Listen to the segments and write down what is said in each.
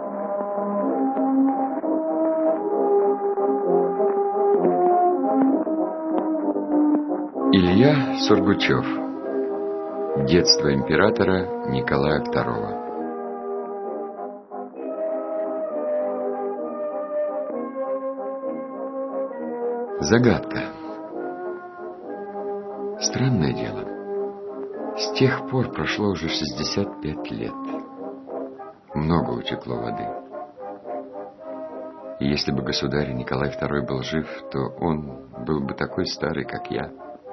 Илья Сургучев. Детство императора Николая II. Загадка. Странное дело. С тех пор прошло уже 65 лет. Много утекло воды. И если бы государь Николай II был жив, то он был бы такой старый, как я.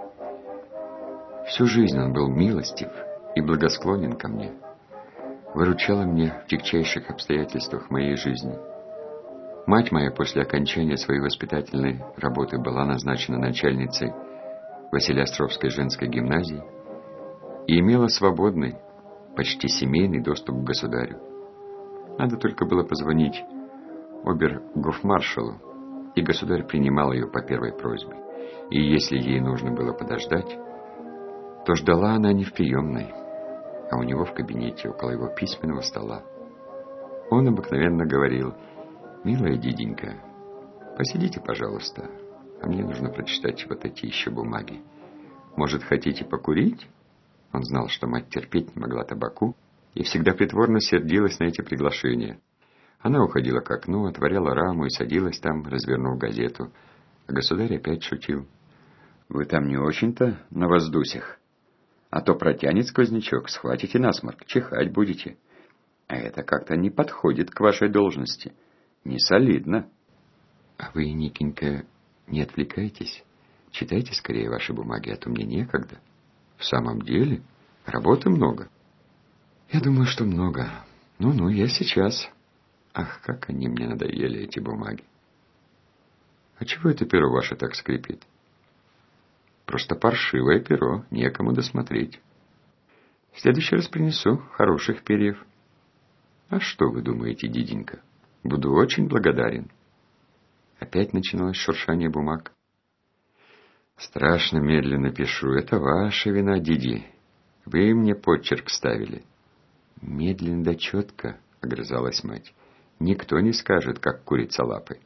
Всю жизнь он был милостив и благосклонен ко мне. Выручала мне в тягчайших обстоятельствах моей жизни. Мать моя после окончания своей воспитательной работы была назначена начальницей Василеостровской женской гимназии и имела свободный, почти семейный доступ к государю. Надо только было позвонить обер-гофмаршалу, и государь принимал ее по первой просьбе. И если ей нужно было подождать, то ждала она не в приемной, а у него в кабинете, около его письменного стола. Он обыкновенно говорил: «Милая Диденька, посидите, пожалуйста, а мне нужно прочитать вот эти еще бумаги. Может, хотите покурить?» Он знал, что мать терпеть не могла табаку и всегда притворно сердилась на эти приглашения. Она уходила к окну, отворяла раму и садилась там, развернув газету. А государь опять шутил: «Вы там не очень-то на воздусях. А то протянет сквознячок, схватите насморк, чихать будете. А это как-то не подходит к вашей должности. Не солидно». «А вы, Никенька, не отвлекайтесь. Читайте скорее ваши бумаги, а то мне некогда». «В самом деле? Работы много?» «Я думаю, что много. Ну, я сейчас. Ах, как они мне надоели, эти бумаги». «А чего это перо ваше так скрипит?» «Просто паршивое перо, некому досмотреть. В следующий раз принесу хороших перьев». «А что вы думаете, Диденька? Буду очень благодарен». Опять начиналось шуршание бумаг. «Страшно медленно пишу. Это ваша вина, Диди. Вы мне подчерк ставили». «Медленно да четко», — огрызалась мать. «Никто не скажет, как курица лапой».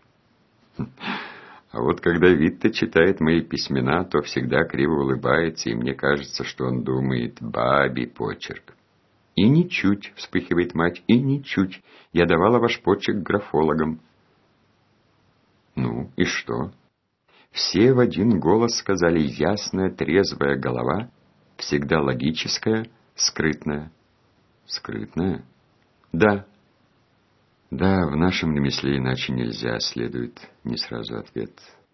А вот когда Витта читает мои письмена, то всегда криво улыбается, и мне кажется, что он думает: бабий почерк. «И ничуть», — вспыхивает мать, — «и ничуть. Я давала ваш почерк графологам». «Ну, и что?» Все в один голос сказали: ясная, трезвая голова, всегда логическая, скрытная. «Скрытная?» «Да». «Да, в нашем ремесле иначе нельзя», — следует не сразу ответ.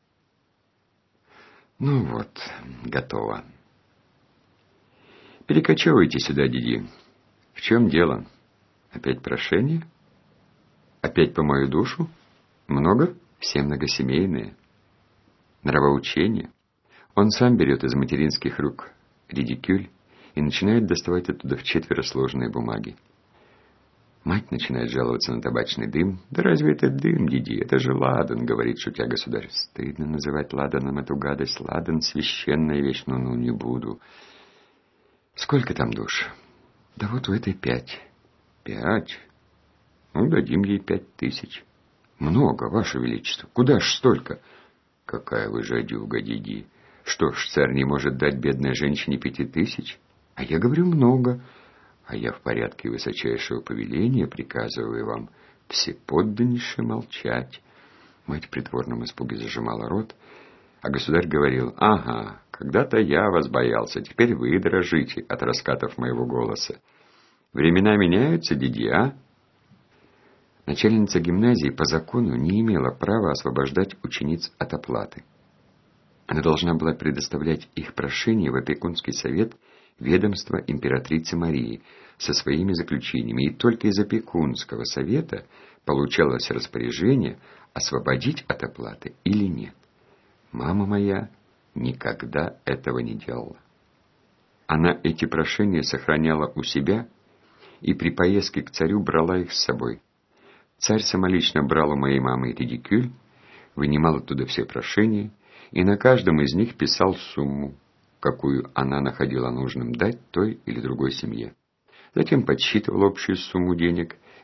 «Ну вот, готово. Перекочевывайте сюда, Диди. В чем дело? Опять прошение? Опять по мою душу? Много? Все многосемейные. Нравоучение». Он сам берет из материнских рук редикюль и начинает доставать оттуда вчетверо сложные бумаги. Мать начинает жаловаться на табачный дым. «Да разве это дым, Диди? Это же ладан», — говорит, шутя государь. «Стыдно называть ладаном эту гадость. Ладан — священная вещь. Ну, не буду». «Сколько там душ?» «Да вот у этой 5». «5? Ну, дадим ей 5000. «Много, ваше величество. Куда ж столько?» «Какая вы жадюга, Диди. Что ж, царь не может дать бедной женщине 5000? А я говорю, много. А я в порядке высочайшего повеления приказываю вам всеподданнейше молчать». Мать в притворном испуге зажимала рот, а государь говорил: «Ага, когда-то я вас боялся, теперь вы дрожите от раскатов моего голоса. Времена меняются, Диди, а?» Начальница гимназии по закону не имела права освобождать учениц от оплаты. Она должна была предоставлять их прошение в опекунский совет ведомства императрицы Марии со своими заключениями, и только из опекунского совета получалось распоряжение освободить от оплаты или нет. Мама моя никогда этого не делала. Она эти прошения сохраняла у себя и при поездке к царю брала их с собой. Царь самолично брал у моей мамы редикюль, вынимал оттуда все прошения и на каждом из них писал сумму, какую она находила нужным дать той или другой семье. Затем подсчитывал общую сумму денег,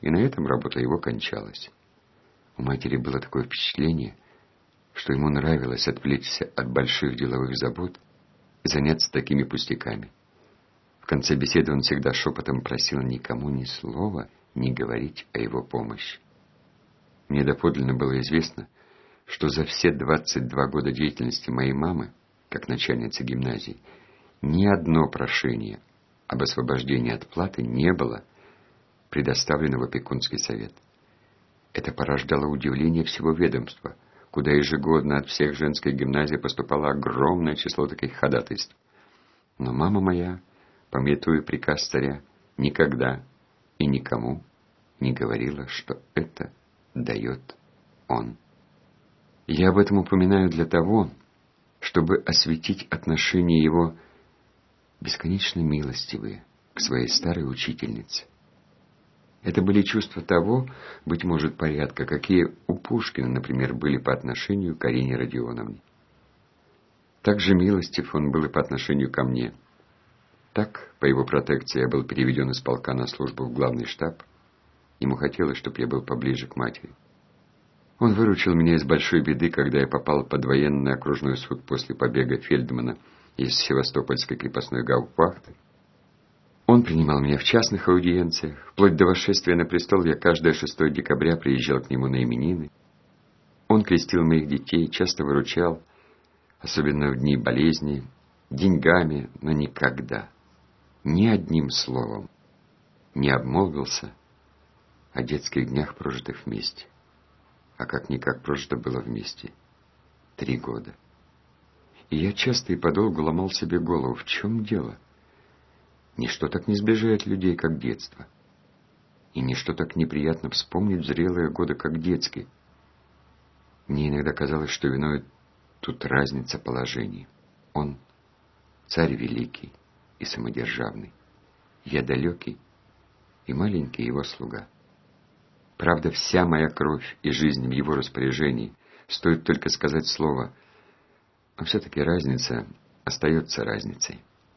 и на этом работа его кончалась. У матери было такое впечатление, что ему нравилось отвлечься от больших деловых забот и заняться такими пустяками. В конце беседы он всегда шепотом просил никому ни слова не говорить о его помощи. Мне доподлинно было известно, что за все 22 года деятельности моей мамы, как начальницы гимназии, ни одно прошение об освобождении от платы не было предоставлено в опекунский совет. Это порождало удивление всего ведомства, куда ежегодно от всех женских гимназий поступало огромное число таких ходатайств. Но мама моя, памятуя приказ царя, никогда и никому не говорила, что это дает он. Я об этом упоминаю для того, чтобы осветить отношения его бесконечно милостивые к своей старой учительнице. Это были чувства того, быть может, порядка, какие у Пушкина, например, были по отношению к Арине Родионовне. Так же милостив он был и по отношению ко мне. Так, по его протекции, я был переведен из полка на службу в главный штаб. Ему хотелось, чтобы я был поближе к матери. Он выручил меня из большой беды, когда я попал под военный окружной суд после побега Фельдмана из Севастопольской крепостной гауптвахты. Он принимал меня в частных аудиенциях. Вплоть до восшествия на престол я каждое 6 декабря приезжал к нему на именины. Он крестил моих детей, часто выручал, особенно в дни болезни, деньгами, но никогда, ни одним словом не обмолвился о детских днях, прожитых вместе. А как-никак прожито было вместе 3 года. И я часто и подолгу ломал себе голову, в чем дело? Ничто так не сближает людей, как детство. И ничто так неприятно вспомнить в зрелые годы, как детские. Мне иногда казалось, что виной тут разница положений. Он царь великий и самодержавный. Я далекий и маленький его слуга. Правда, вся моя кровь и жизнь в его распоряжении, стоит только сказать слово, но все-таки разница остается разницей.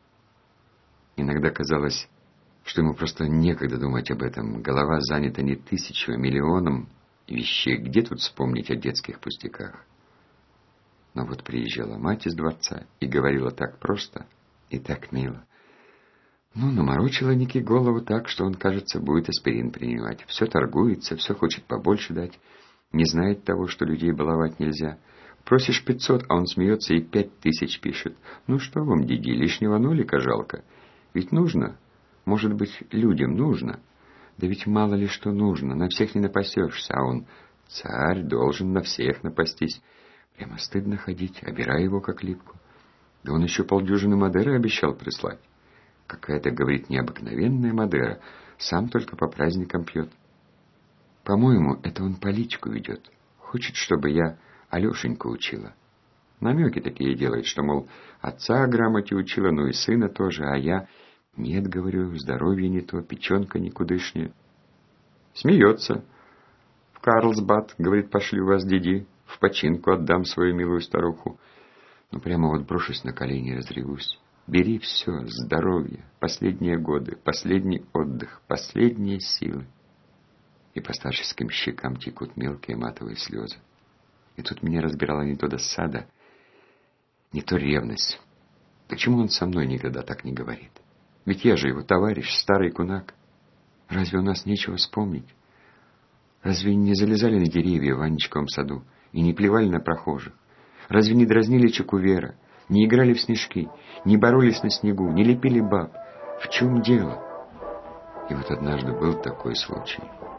Иногда казалось, что ему просто некогда думать об этом. Голова занята не 1000, а миллионом вещей. Где тут вспомнить о детских пустяках? Но вот приезжала мать из дворца и говорила так просто и так мило. Наморочила Нике голову так, что он, кажется, будет аспирин принимать. Все торгуется, все хочет побольше дать. Не знает того, что людей баловать нельзя. Просишь 500, а он смеется и 5000 пишет. Ну что вам, диди, лишнего нолика жалко. Ведь нужно, может быть, людям нужно. Да ведь мало ли что нужно, на всех не напасешься, а он, царь, должен на всех напастись. Прямо стыдно ходить, обирая его как липку. Да он еще 50 Мадеры обещал прислать. Какая-то, говорит, необыкновенная Мадера, сам только по праздникам пьет. По-моему, это он политику ведет. Хочет, чтобы я Алешеньку учила. Намеки такие делает, что, мол, отца грамоте учила, ну и сына тоже, а я... Нет, говорю, здоровье не то, печенка никудышняя. Смеется. В Карлсбад, говорит, пошлю вас, диди, в починку отдам свою милую старуху. Прямо вот брошусь на колени и разревусь. Бери все, здоровье, последние годы, последний отдых, последние силы. И по старческим щекам текут мелкие матовые слезы. И тут меня разбирала не то досада, не то ревность. Почему он со мной никогда так не говорит? Ведь я же его товарищ, старый кунак. Разве у нас нечего вспомнить? Разве не залезали на деревья в Анечковом саду и не плевали на прохожих? Разве не дразнили Чекувера, не играли в снежки, не боролись на снегу, не лепили баб? В чем дело? И вот однажды был такой случай.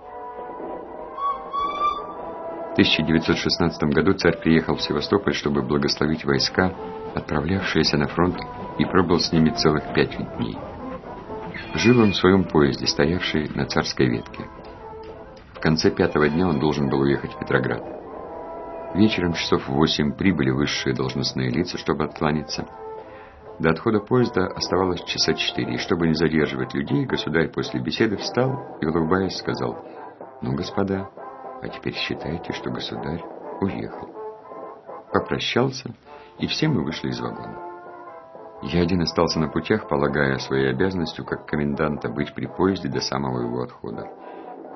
В 1916 году царь приехал в Севастополь, чтобы благословить войска, отправлявшиеся на фронт, и пробыл с ними целых 5 дней. Жил он в своем поезде, стоявший на Царской ветке. В конце 5-го дня он должен был уехать в Петроград. Вечером часов в 8 прибыли высшие должностные лица, чтобы откланяться. До отхода поезда оставалось часа 4, и чтобы не задерживать людей, государь после беседы встал и, улыбаясь, сказал: господа, а теперь считайте, что государь уехал. Попрощался, и все мы вышли из вагона. Я один остался на путях, полагая своей обязанностью как коменданта быть при поезде до самого его отхода.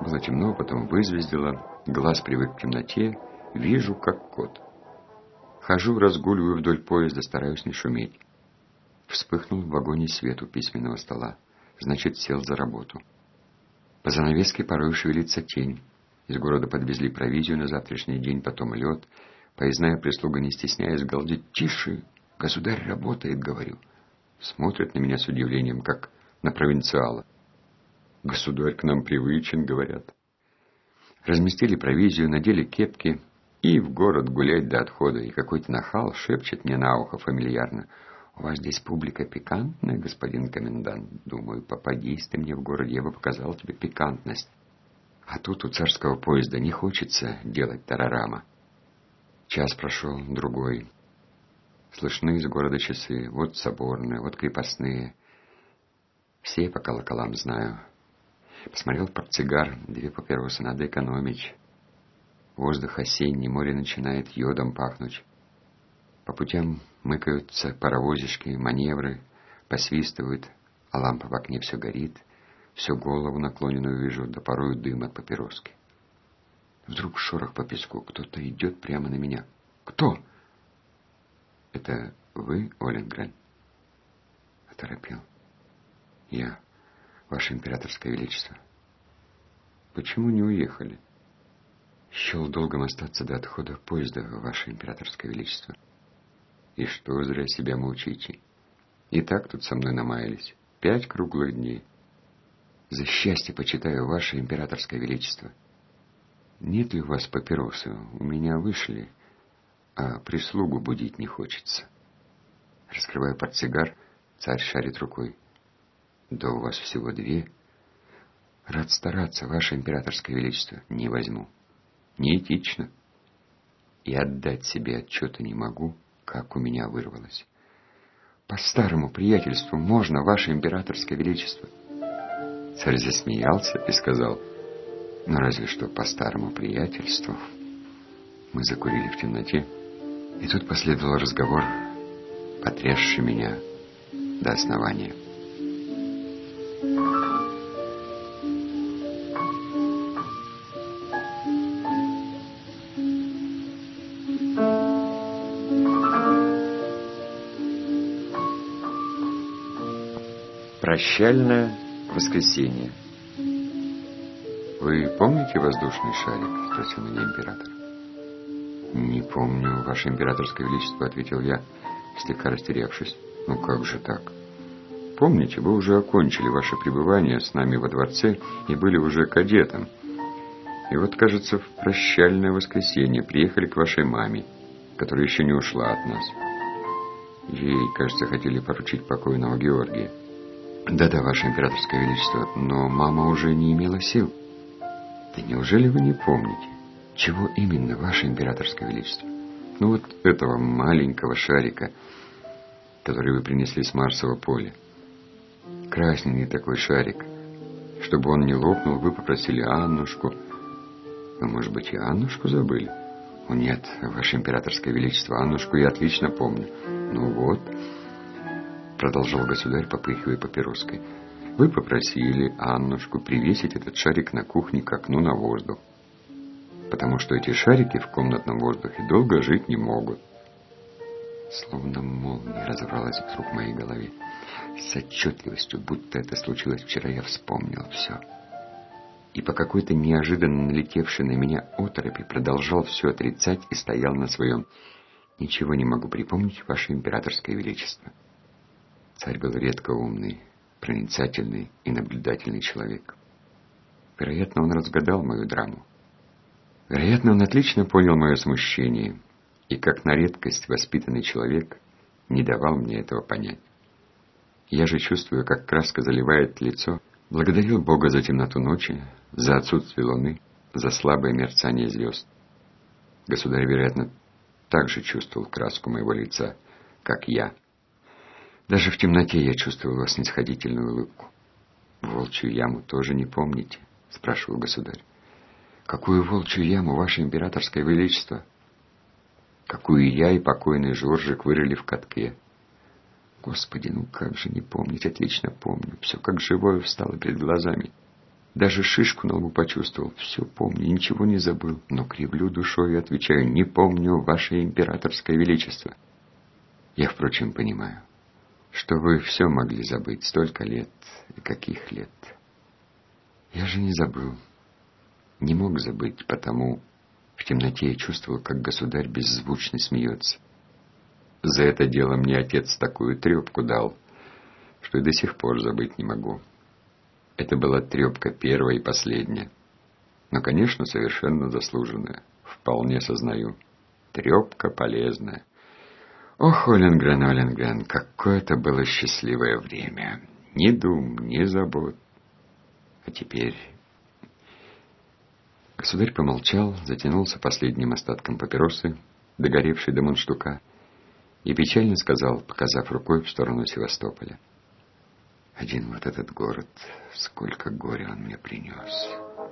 Было темно, потом вызвездило, глаз привык к темноте, вижу, как кот. Хожу, разгуливаю вдоль поезда, стараюсь не шуметь. Вспыхнул в вагоне свет у письменного стола. Значит, сел за работу. По занавеске порой шевелится тень. Из города подвезли провизию на завтрашний день, потом лед. Поездная прислуга, не стесняясь, галдит: «Тише! Государь работает», — говорю. Смотрят на меня с удивлением, как на провинциала. «Государь к нам привычен», — говорят. Разместили провизию, надели кепки и в город гулять до отхода. И какой-то нахал шепчет мне на ухо фамильярно: «У вас здесь публика пикантная, господин комендант». Думаю, попадись ты мне в городе, я бы показал тебе пикантность. А тут у царского поезда не хочется делать тарарама. Час прошел, другой. Слышны из города часы. Вот соборные, вот крепостные. Все по колоколам знаю. Посмотрел в портсигар, 2 папиросы, надо экономить. Воздух осенний, море начинает йодом пахнуть. По путям мыкаются паровозишки, маневры, посвистывают, а лампа в окне все горит. Всю голову наклоненную вижу, да порою дым от папироски. Вдруг шорох по песку, кто-то идет прямо на меня. «Кто?» «Это вы, Оленгрен?» Оторопел. «Я, ваше императорское величество». «Почему не уехали?» «Счел долгом остаться до отхода поезда, ваше императорское величество». «И что зря себя мучите? И так тут со мной намаялись. 5 круглых дней. За счастье почитаю, ваше императорское величество. Нет ли у вас папиросы? У меня вышли, а прислугу будить не хочется». Раскрываю портсигар, царь шарит рукой. «Да у вас всего 2. Рад стараться, ваше императорское величество. Не возьму. Неэтично. И отдать себе отчета не могу, как у меня вырвалось. По старому приятельству можно, ваше императорское величество». Царь засмеялся и сказал: «Ну, разве что по старому приятельству». Мы закурили в темноте, и тут последовал разговор, потрясший меня до основания. Прощальное воскресенье. «Вы помните воздушный шарик?» — спросил меня император. «Не помню, ваше императорское величество», — ответил я, слегка растерявшись. «Ну как же так? Помните, вы уже окончили ваше пребывание с нами во дворце и были уже кадетом. И вот, кажется, в прощальное воскресенье приехали к вашей маме, которая еще не ушла от нас. Ей, кажется, хотели поручить покойного Георгия». «Да-да, ваше императорское величество, но мама уже не имела сил». «Да неужели вы не помните? Чего именно, ваше императорское величество?» «Ну вот этого маленького шарика, который вы принесли с Марсового поля. Красненький такой шарик. Чтобы он не лопнул, вы попросили Аннушку». «Вы, может быть, и Аннушку забыли?» «О, нет, ваше императорское величество, Аннушку я отлично помню». «Ну вот», — продолжал государь, попыхивая папироской, «вы попросили Аннушку привесить этот шарик на кухне к окну на воздух, потому что эти шарики в комнатном воздухе долго жить не могут». Словно молния разобралась вдруг в моей голове. С отчетливостью, будто это случилось вчера, я вспомнил все. И по какой-то неожиданно налетевшей на меня оторопи продолжал все отрицать и стоял на своем. «Ничего не могу припомнить, ваше императорское величество». Царь был редко умный, проницательный и наблюдательный человек. Вероятно, он разгадал мою драму. Вероятно, он отлично понял мое смущение и, как на редкость воспитанный человек, не давал мне этого понять. Я же, чувствую, как краска заливает лицо, благодарил Бога за темноту ночи, за отсутствие луны, за слабое мерцание звезд. Государь, вероятно, также чувствовал краску моего лица, как я. Даже в темноте я чувствовал его снисходительную улыбку. «Волчью яму тоже не помните?» — спрашивал государь. «Какую волчью яму, ваше императорское величество?» «Какую я и покойный Жоржик вырыли в катке». «Господи, ну как же не помнить, отлично помню. Все как живое встало перед глазами». Даже шишку на лбу почувствовал. Все помню, ничего не забыл. Но кривлю душой и отвечаю: не помню, ваше императорское величество. Я, впрочем, понимаю, что вы все могли забыть. Столько лет. И каких лет? Я же не забыл. Не мог забыть, потому в темноте я чувствовал, как государь беззвучно смеется. За это дело мне отец такую трепку дал, что и до сих пор забыть не могу. Это была трепка первая и последняя. Но, конечно, совершенно заслуженная. Вполне сознаю. Трепка полезная. Ох, Оленгрен, Оленгрен, какое это было счастливое время. Ни дум, ни забот. А теперь... Государь помолчал, затянулся последним остатком папиросы, догоревшей до мундштука, и печально сказал, показав рукой в сторону Севастополя: один вот этот город, сколько горя он мне принес.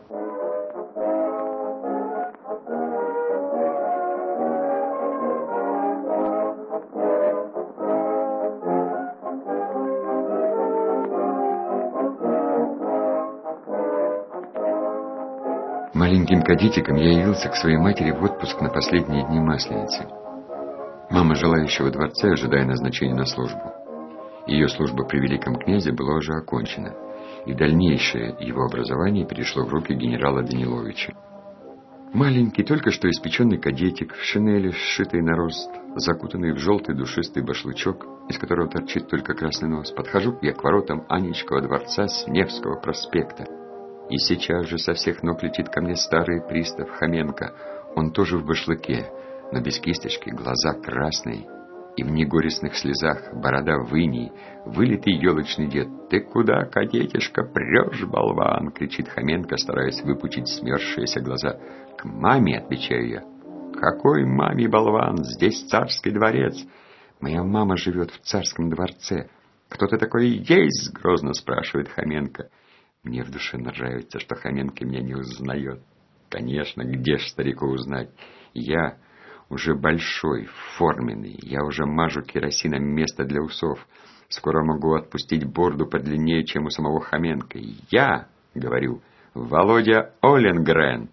Маленьким кадетиком я явился к своей матери в отпуск на последние дни Масленицы. Мама жила еще во дворце, ожидая назначения на службу. Ее служба при великом князе была уже окончена, и дальнейшее его образование перешло в руки генерала Даниловича. Маленький, только что испеченный кадетик, в шинели, сшитой на рост, закутанный в желтый душистый башлычок, из которого торчит только красный нос, подхожу я к воротам Анечкова дворца с Невского проспекта. И сейчас же со всех ног летит ко мне старый пристав Хоменко. Он тоже в башлыке, но без кисточки, глаза красные, и в негорестных слезах, борода в инии, вылитый елочный дед. «Ты куда, кадетишка, прешь, болван?» — кричит Хоменко, стараясь выпучить смерзшиеся глаза. «К маме», — отвечаю я. «Какой маме, болван? Здесь царский дворец. Моя мама живет в царском дворце». «Кто ты такой есть?» — грозно спрашивает Хоменко. Мне в душе нравится, что Хоменко меня не узнает. Конечно, где ж старику узнать? Я уже большой, форменный, я уже мажу керосином место для усов. Скоро могу отпустить бороду подлиннее, чем у самого Хоменко. Я, говорю, Володя Оленгрен.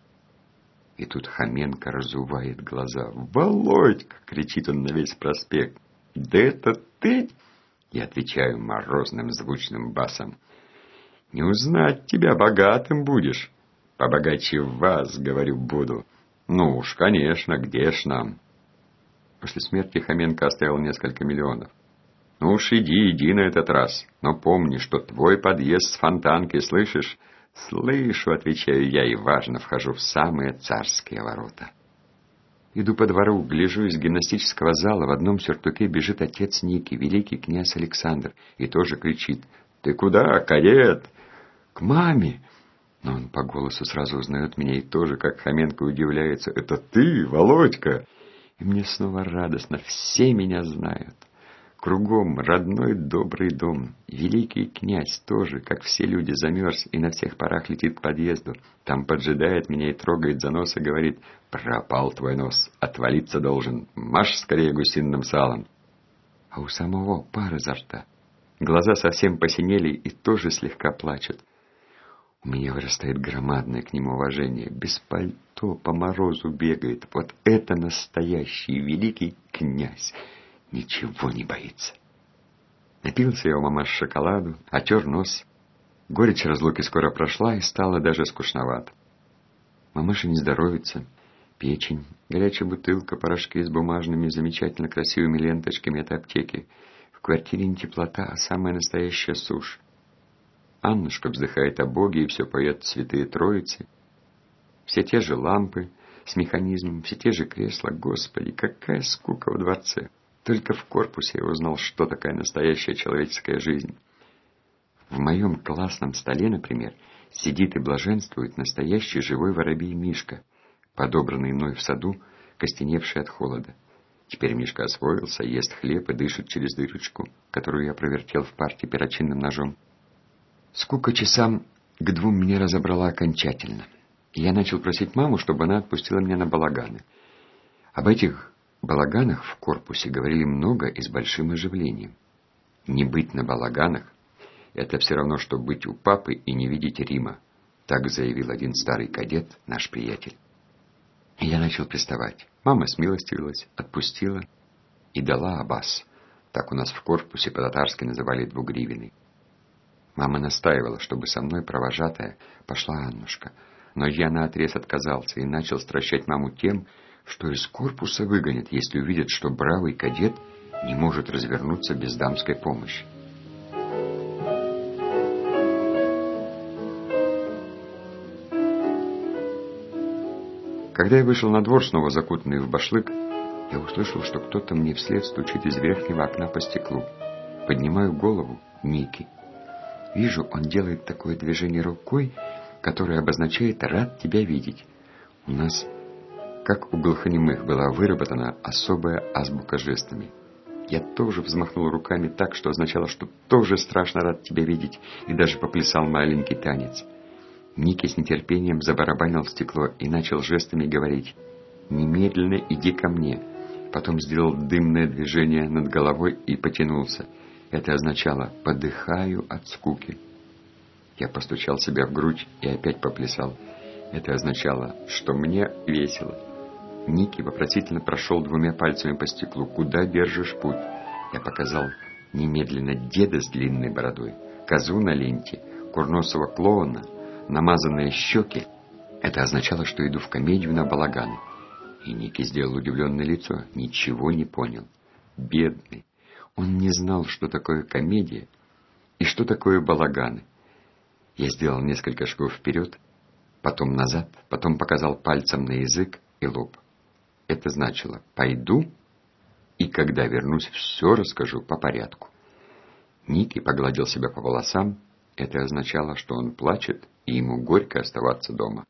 И тут Хоменко разувает глаза. «Володька!» — кричит он на весь проспект. «Да это ты?» Я отвечаю морозным звучным басом. «Не узнать тебя, богатым будешь». «Побогаче вас, говорю, буду». «Ну уж, конечно, где ж нам?» После смерти Хоменко оставил несколько миллионов. «Ну уж иди на этот раз. Но помни, что твой подъезд с Фонтанки, слышишь?» «Слышу», — отвечаю я, и важно вхожу в самые царские ворота. Иду по двору, гляжу из гимнастического зала, в одном сюртуке бежит отец Ники, великий князь Александр, и тоже кричит: «Ты куда, кадет?» «К маме!» Но он по голосу сразу узнает меня и тоже, как Хоменко, удивляется: «Это ты, Володька?» И мне снова радостно, все меня знают. Кругом родной добрый дом. Великий князь тоже, как все люди, замерз и на всех парах летит к подъезду. Там поджидает меня и трогает за нос и говорит: «Пропал твой нос, отвалиться должен, маш скорее гусиным салом». А у самого пар изо рта. Глаза совсем посинели и тоже слегка плачут. У меня вырастает громадное к нему уважение. Без пальто по морозу бегает. Вот это настоящий великий князь. Ничего не боится. Напился я у мамаш шоколаду, отер нос. Горечь разлуки скоро прошла и стало даже скучновато. Мамаша не здоровится. Печень, горячая бутылка, порошки с бумажными, замечательно красивыми ленточками от аптеки. В квартире не теплота, а самая настоящая сушь. Аннушка вздыхает о Боге и все поет святые Троицы. Все те же лампы с механизмом, все те же кресла. Господи, какая скука в дворце! Только в корпусе я узнал, что такая настоящая человеческая жизнь. В моем классном столе, например, сидит и блаженствует настоящий живой воробей Мишка, подобранный мной в саду, костеневший от холода. Теперь Мишка освоился, ест хлеб и дышит через дырочку, которую я провертел в парте перочинным ножом. Скука часам к 2 меня разобрала окончательно. И я начал просить маму, чтобы она отпустила меня на балаганы. Об этих балаганах в корпусе говорили много и с большим оживлением. Не быть на балаганах — это все равно, что быть у папы и не видеть Рима. Так заявил один старый кадет, наш приятель. И я начал приставать. Мама смилостивилась, отпустила и дала абас. Так у нас в корпусе по-татарски называли 2 гривны. Мама настаивала, чтобы со мной провожатая пошла Аннушка. Но я наотрез отказался и начал стращать маму тем, что из корпуса выгонят, если увидят, что бравый кадет не может развернуться без дамской помощи. Когда я вышел на двор, снова закутанный в башлык, я услышал, что кто-то мне вслед стучит из верхнего окна по стеклу. Поднимаю голову — Ники. Вижу, он делает такое движение рукой, которое обозначает «рад тебя видеть». У нас, как у глухонемых, была выработана особая азбука жестами. Я тоже взмахнул руками так, что означало, что тоже страшно рад тебя видеть, и даже поплясал маленький танец. Ники с нетерпением забарабанил в стекло и начал жестами говорить: «Немедленно иди ко мне». Потом сделал дымное движение над головой и потянулся. Это означало «подыхаю от скуки». Я постучал себя в грудь и опять поплясал. Это означало, что мне весело. Ники вопросительно прошел 2 пальцами по стеклу. «Куда держишь путь?» Я показал немедленно деда с длинной бородой, козу на ленте, курносого клоуна, намазанные щеки. Это означало, что иду в комедию на балаганы. И Ники сделал удивленное лицо, ничего не понял. Бедный. Он не знал, что такое комедия и что такое балаганы. Я сделал несколько шагов вперед, потом назад, потом показал пальцем на язык и лоб. Это значило «пойду, и когда вернусь, все расскажу по порядку». Ники погладил себя по волосам. Это означало, что он плачет, и ему горько оставаться дома.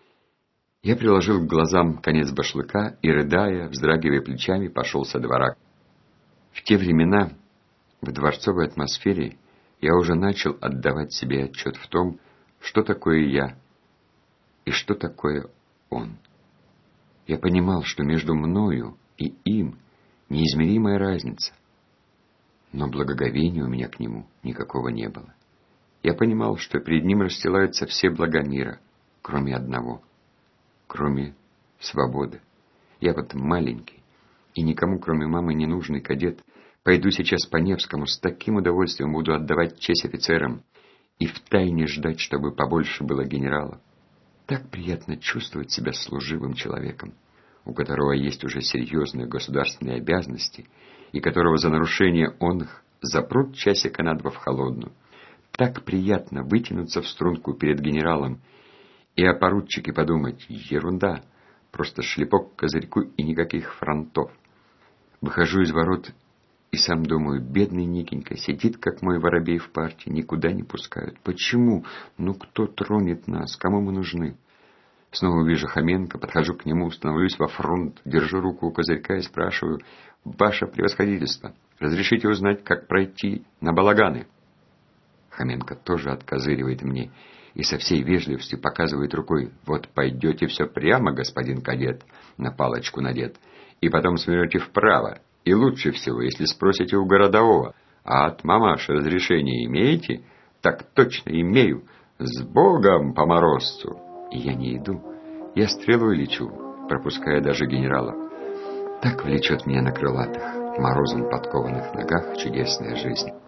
Я приложил к глазам конец башлыка и, рыдая, вздрагивая плечами, пошел со двора. В те времена, в дворцовой атмосфере, я уже начал отдавать себе отчет в том, что такое я и что такое он. Я понимал, что между мною и им неизмеримая разница, но благоговения у меня к нему никакого не было. Я понимал, что перед ним расстилаются все блага мира, кроме одного, кроме свободы. Я вот маленький и никому, кроме мамы, не нужный кадет, пойду сейчас по Невскому, с таким удовольствием буду отдавать честь офицерам и втайне ждать, чтобы побольше было генералов. Так приятно чувствовать себя служивым человеком, у которого есть уже серьезные государственные обязанности и которого за нарушение он их запрут часика на 2 в холодную. Так приятно вытянуться в струнку перед генералом и о поручике подумать: ерунда, просто шлепок к козырьку и никаких фронтов. Выхожу из ворот и сам думаю: бедный Никенька сидит, как мой воробей в партии, никуда не пускают. Почему? Ну кто тронет нас? Кому мы нужны? Снова вижу Хоменко, подхожу к нему, становлюсь во фронт, держу руку у козырька и спрашиваю: «Ваше превосходительство, разрешите узнать, как пройти на балаганы?» Хоменко тоже откозыривает мне и со всей вежливостью показывает рукой: «Вот пойдете все прямо, господин кадет, на палочку надет, и потом свернете вправо, и лучше всего, если спросите у городового: а от мамаши разрешение имеете?» «Так точно имею, с Богом по морозцу!» И я не иду, я стрелой лечу, пропуская даже генералов. Так влечет меня на крылатых, морозом подкованных ногах чудесная жизнь.